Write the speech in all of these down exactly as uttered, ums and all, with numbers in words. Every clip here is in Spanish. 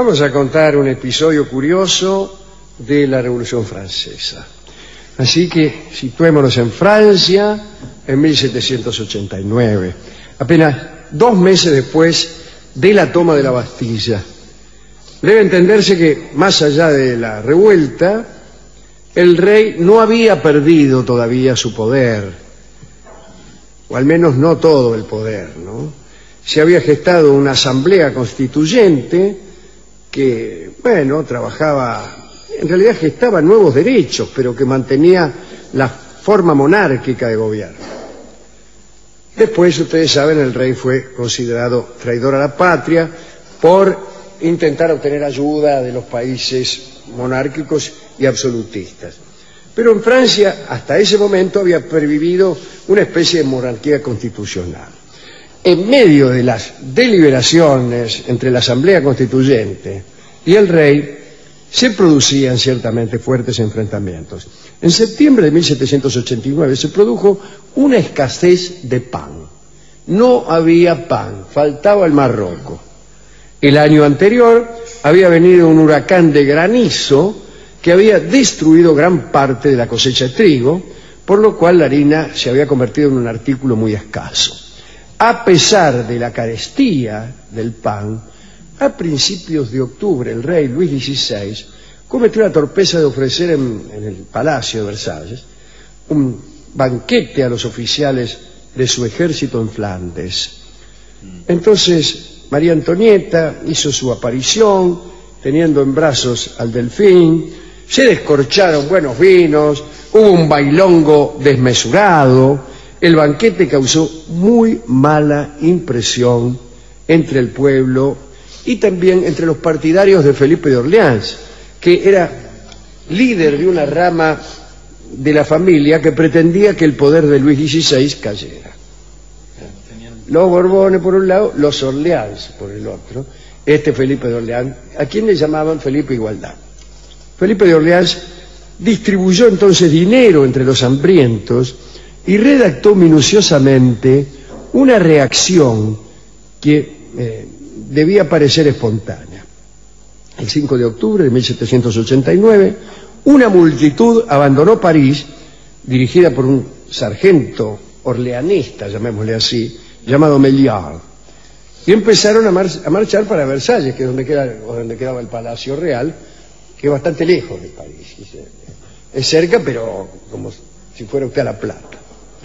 Vamos a contar un episodio curioso de la Revolución Francesa. Así que situémonos en Francia en mil setecientos ochenta y nueve, apenas dos meses después de la toma de la Bastilla. Debe entenderse que, más allá de la revuelta, el rey no había perdido todavía su poder, o al menos no todo el poder, ¿no? Se había gestado una asamblea constituyente que, bueno, trabajaba, en realidad gestaba nuevos derechos, pero que mantenía la forma monárquica de gobierno. Después, ustedes saben, el rey fue considerado traidor a la patria por intentar obtener ayuda de los países monárquicos y absolutistas. Pero en Francia, hasta ese momento, había pervivido una especie de monarquía constitucional. En medio de las deliberaciones entre la Asamblea Constituyente y el rey, se producían ciertamente fuertes enfrentamientos. En septiembre de mil setecientos ochenta y nueve se produjo una escasez de pan. No había pan, faltaba el Marroco. El año anterior había venido un huracán de granizo que había destruido gran parte de la cosecha de trigo, por lo cual la harina se había convertido en un artículo muy escaso. A pesar de la carestía del pan, a principios de octubre el rey Luis dieciséis cometió la torpeza de ofrecer en, en el Palacio de Versalles un banquete a los oficiales de su ejército en Flandes. Entonces María Antonieta hizo su aparición teniendo en brazos al delfín, se descorcharon buenos vinos, hubo un bailongo desmesurado. El banquete causó muy mala impresión entre el pueblo y también entre los partidarios de Felipe de Orleans, que era líder de una rama de la familia que pretendía que el poder de Luis dieciséis cayera. Los Borbones por un lado, los Orleans por el otro. Este Felipe de Orleans, a quien le llamaban Felipe Igualdad. Felipe de Orleans distribuyó entonces dinero entre los hambrientos y redactó minuciosamente una reacción que eh, debía parecer espontánea. El cinco de octubre de mil setecientos ochenta y nueve, una multitud abandonó París, dirigida por un sargento orleanista, llamémosle así, llamado Meliard, y empezaron a, mar a marchar para Versalles, que es donde, queda, donde quedaba el Palacio Real, que es bastante lejos de París. Es cerca, pero como si fuera usted a La Plata.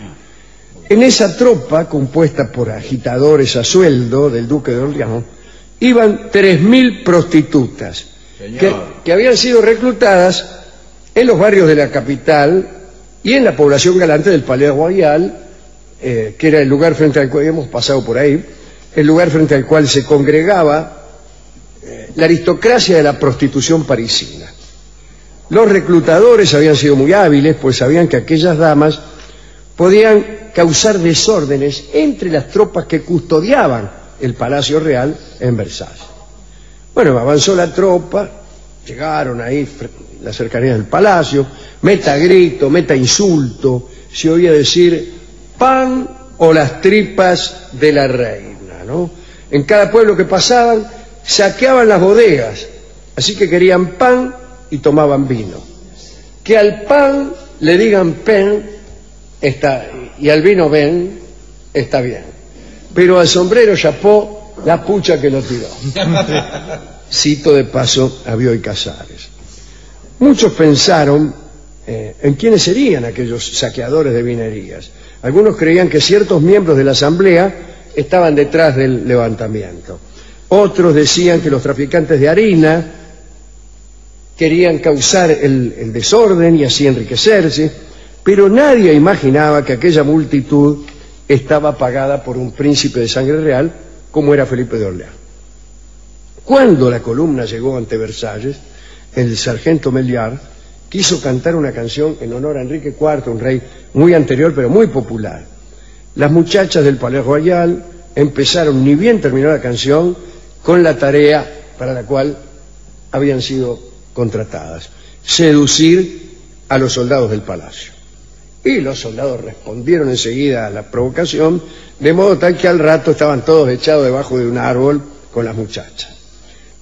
En esa tropa, compuesta por agitadores a sueldo del duque de Orleans, iban tres mil prostitutas que, que habían sido reclutadas en los barrios de la capital y en la población galante del Palais Royal, eh, que era el lugar frente al cual hemos pasado por ahí, el lugar frente al cual se congregaba eh, la aristocracia de la prostitución parisina. Los reclutadores habían sido muy hábiles, pues sabían que aquellas damas podían causar desórdenes entre las tropas que custodiaban el Palacio Real en Versalles. Bueno, avanzó la tropa, llegaron ahí la cercanía del palacio, meta grito, meta insulto, se oía decir pan o las tripas de la reina, ¿no? En cada pueblo que pasaban saqueaban las bodegas, así que querían pan y tomaban vino. Que al pan le digan pen está, y al vino ven, está bien, pero al sombrero chapó la pucha que lo tiró. Cito de paso a Bioy Casares. Muchos pensaron eh, en quiénes serían aquellos saqueadores de vinerías. Algunos creían que ciertos miembros de la asamblea estaban detrás del levantamiento. Otros decían que los traficantes de harina querían causar el, el desorden y así enriquecerse, pero nadie imaginaba que aquella multitud estaba pagada por un príncipe de sangre real como era Felipe de Orleans. Cuando la columna llegó ante Versalles, el sargento Meliard quiso cantar una canción en honor a Enrique cuarto, un rey muy anterior pero muy popular. Las muchachas del Palais Royal empezaron, ni bien terminó la canción, con la tarea para la cual habían sido contratadas: seducir a los soldados del palacio. Y los soldados respondieron enseguida a la provocación, de modo tal que al rato estaban todos echados debajo de un árbol con las muchachas.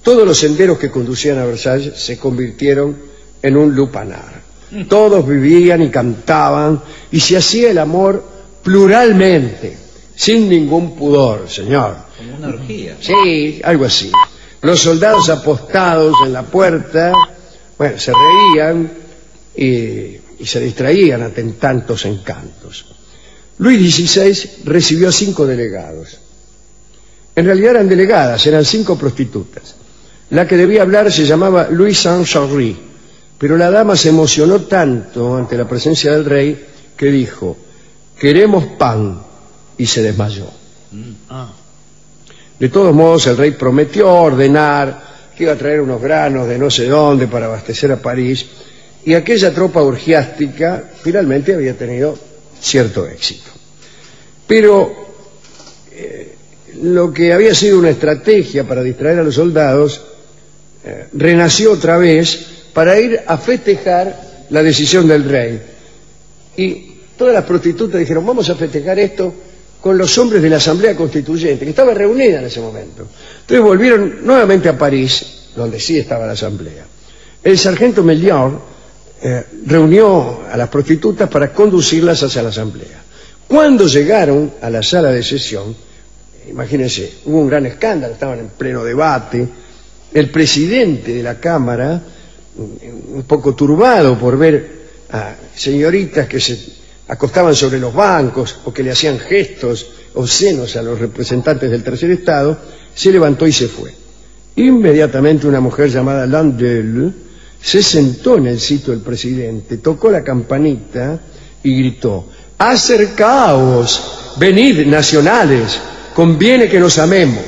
todos los senderos que conducían a Versalles se convirtieron en un lupanar. Todos vivían y cantaban y se hacía el amor pluralmente, sin ningún pudor, señor. Como una orgía. Sí, algo así. Los soldados apostados en la puerta, bueno, se reían y, y se distraían ante tantos encantos. Luis dieciséis recibió cinco delegados. En realidad eran delegadas, eran cinco prostitutas. La que debía hablar se llamaba Louise Saint-Charry, pero la dama se emocionó tanto ante la presencia del rey que dijo: queremos pan, y se desmayó. Ah. De todos modos, el rey prometió ordenar que iba a traer unos granos de no sé dónde para abastecer a París, y aquella tropa orgiástica finalmente había tenido cierto éxito. Pero eh, lo que había sido una estrategia para distraer a los soldados eh, renació otra vez para ir a festejar la decisión del rey. Y todas las prostitutas dijeron: vamos a festejar esto con los hombres de la Asamblea Constituyente, que estaba reunida en ese momento. Entonces volvieron nuevamente a París, donde sí estaba la Asamblea. El sargento Mellior eh, reunió a las prostitutas para conducirlas hacia la Asamblea. Cuando llegaron a la sala de sesión, imagínense, hubo un gran escándalo, estaban en pleno debate. El presidente de la Cámara, un poco turbado por ver a señoritas que se acostaban sobre los bancos o que le hacían gestos obscenos a los representantes del tercer estado, se levantó y se fue. Inmediatamente una mujer llamada Landelle se sentó en el sitio del presidente, tocó la campanita y gritó: acercaos, venid, nacionales, conviene que nos amemos.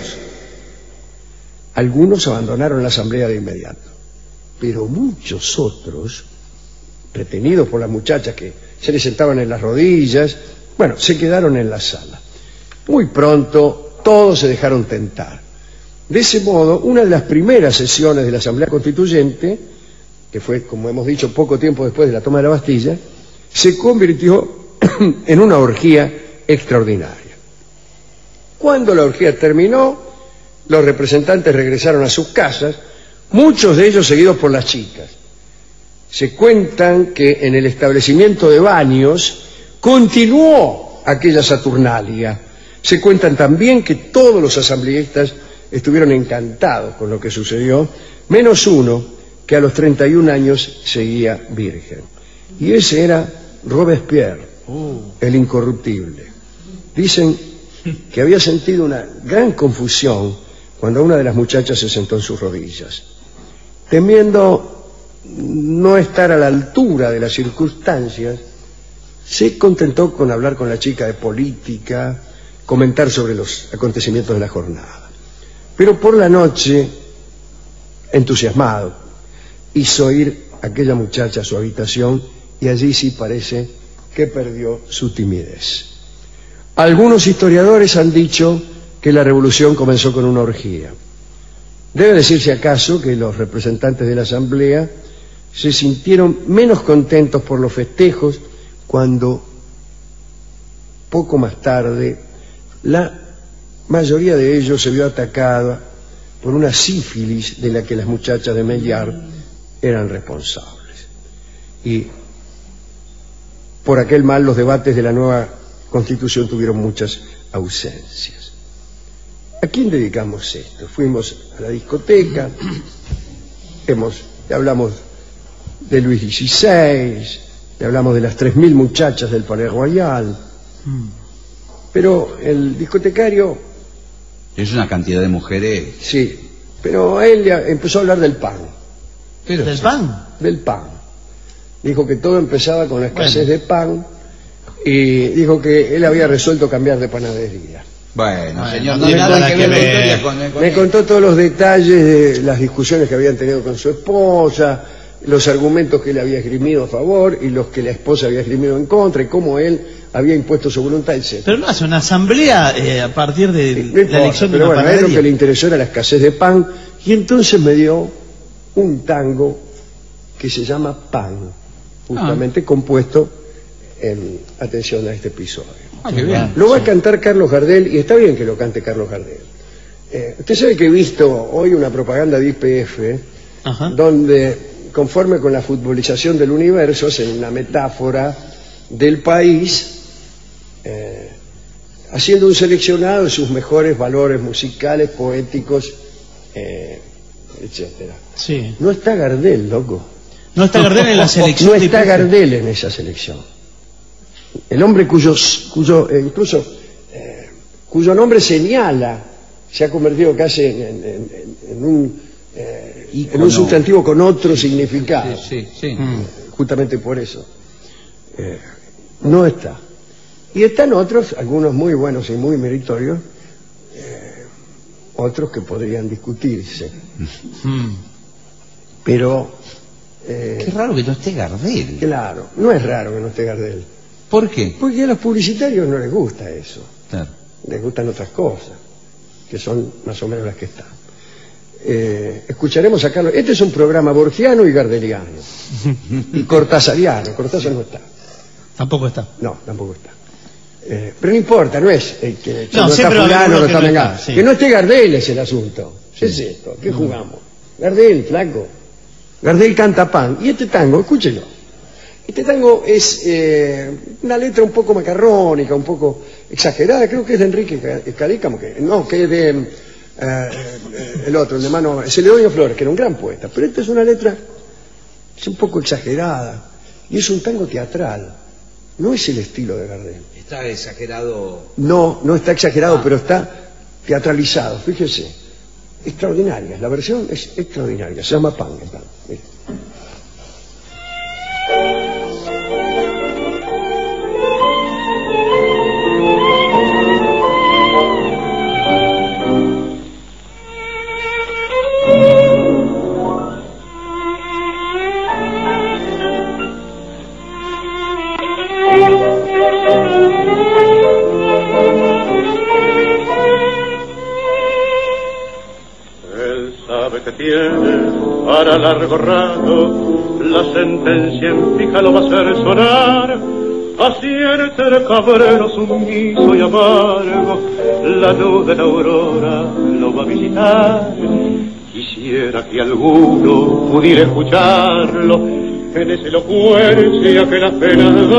Algunos abandonaron la asamblea de inmediato, pero muchos otros, retenidos por las muchachas que se les sentaban en las rodillas, bueno, se quedaron en la sala. Muy pronto todos se dejaron tentar. De ese modo, una de las primeras sesiones de la Asamblea Constituyente, que fue, como hemos dicho, poco tiempo después de la toma de la Bastilla, se convirtió en una orgía extraordinaria. Cuando la orgía terminó, los representantes regresaron a sus casas, muchos de ellos seguidos por las chicas. Se cuentan que en el establecimiento de baños continuó aquella saturnalia. Se cuentan también que todos los asambleístas estuvieron encantados con lo que sucedió, menos uno que a los treinta y un años seguía virgen. Y ese era Robespierre, el incorruptible. Dicen que había sentido una gran confusión cuando una de las muchachas se sentó en sus rodillas. Temiendo no estar a la altura de las circunstancias, se contentó con hablar con la chica de política, comentar sobre los acontecimientos de la jornada. Pero por la noche, entusiasmado, hizo ir a aquella muchacha a su habitación y allí sí parece que perdió su timidez. Algunos historiadores han dicho que la revolución comenzó con una orgía. Debe decirse acaso que los representantes de la Asamblea se sintieron menos contentos por los festejos cuando, poco más tarde, la mayoría de ellos se vio atacada por una sífilis de la que las muchachas de Maillard eran responsables. Y por aquel mal los debates de la nueva Constitución tuvieron muchas ausencias. ¿A quién dedicamos esto? Fuimos a la discoteca, hemos, hablamos de Luis dieciséis, le hablamos de las tres mil muchachas del Palais Royal, pero el discotecario... Es una cantidad de mujeres... Sí, pero él empezó a hablar del pan. ¿Pero del pan? Del pan. Dijo que todo empezaba con la escasez Bueno. de pan y dijo que él había resuelto cambiar de panadería. Bueno, Bueno, señor, no no tiene nada nada que que ver la ver. historia con, con Me él. contó todos los detalles de las discusiones que habían tenido con su esposa, los argumentos que él había esgrimido a favor y los que la esposa había esgrimido en contra, y cómo él había impuesto su voluntad, etcétera. Pero no hace una asamblea eh, a partir de No la importa, elección de pero una bueno, a él lo panadería. que le interesó era la escasez de pan, y entonces me dio un tango que se llama Pan, justamente compuesto en atención a este episodio. Ah, qué bien. Lo va a cantar Carlos Gardel, y está bien que lo cante Carlos Gardel. Eh, usted sabe que he visto hoy una propaganda de Y P F, Ajá. donde, conforme con la futbolización del universo, hacen una metáfora del país, eh, haciendo un seleccionado de sus mejores valores musicales, poéticos, eh, etcétera. Sí. No está Gardel, loco. No está Gardel en la selección. No de está Y P F. Gardel en esa selección. El hombre cuyos, cuyo, eh, incluso, eh, cuyo nombre señala, se ha convertido casi en, en- en- en un, eh, en Ícono. un sustantivo con otro significado. Sí, sí, sí. Mm. Justamente por eso. Eh, no está. Y están otros, algunos muy buenos y muy meritorios, eh, otros que podrían discutirse. Mm. Pero, eh, Qué raro que no esté Gardel. claro, no es raro que no esté Gardel. ¿Por qué? Porque a los publicitarios no les gusta eso. Claro. Les gustan otras cosas, que son más o menos las que están. Eh, escucharemos a Carlos. Este es un programa borgiano y gardeliano. Y cortasariano. Cortázar no está. Tampoco está. No, tampoco está. Eh, pero no importa, no es eh, que, que No, no, está siempre va a haber fulano, uno no que está no Mengano. está, sí. Que no esté Gardel es el asunto. ¿Qué es esto? ¿Qué jugamos? Gardel, flaco. Gardel canta pan. Y este tango, escúchelo. Este tango es eh, una letra un poco macarrónica, un poco exagerada. Creo que es de Enrique Ca- Cadícamo, que no, que es de eh, eh, el otro, el de mano, Celedonio Flores, que era un gran poeta. Pero esta es una letra es un poco exagerada y es un tango teatral. No es el estilo de Gardel. Está exagerado. No, no está exagerado, Ah. pero está teatralizado. Fíjese, extraordinaria. La versión es extraordinaria. Se llama Pan. el pan. Mire. Él sabe que tiene para largo rato, la sentencia en fija lo va a hacer sonar. Así el cabrero sumiso y amargo, la luz de la aurora lo va a visitar. Quisiera que alguno pudiera escucharlo en esa elocuencia que las penas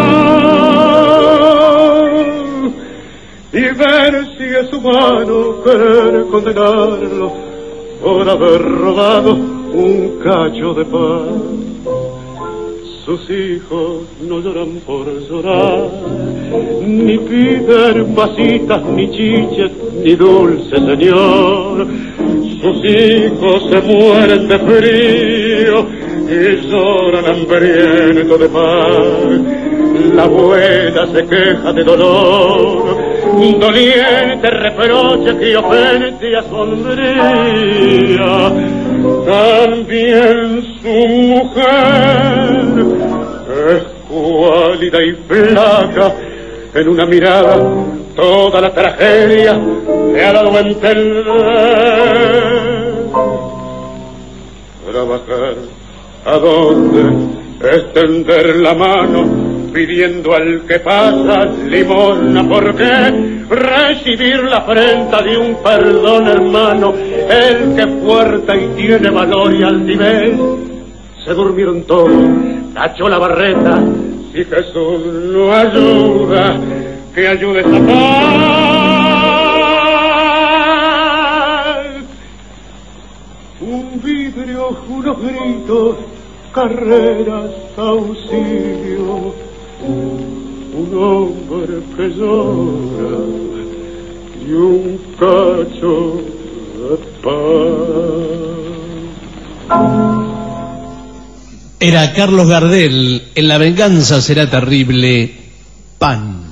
dan, y ver si es humano querer condenarlo por haber robado un cacho de pan. Sus hijos no lloran por llorar, ni piden pasitas, ni chiches, ni dulce señor. Sus hijos se mueren de frío y lloran hambrientos de pan. La abuela se queja de dolor, doliente reproche que ofende a su alegría. También su mujer es cuálida y flaca, en una mirada toda la tragedia le ha dado a entender. Trabajar, ¿a dónde? Extender la mano pidiendo al que pasa limosna. ¿Por qué? Recibir la afrenta de un perdón, hermano, el que fuerte y tiene valor y altivez. Se durmieron todos, tachó la barreta. Si Jesús no ayuda, que ayude esta paz. Un vidrio, unos gritos, carreras, auxilio. Un hombre que llora y un cacho de pan. Era Carlos Gardel, en La venganza será terrible, Pan.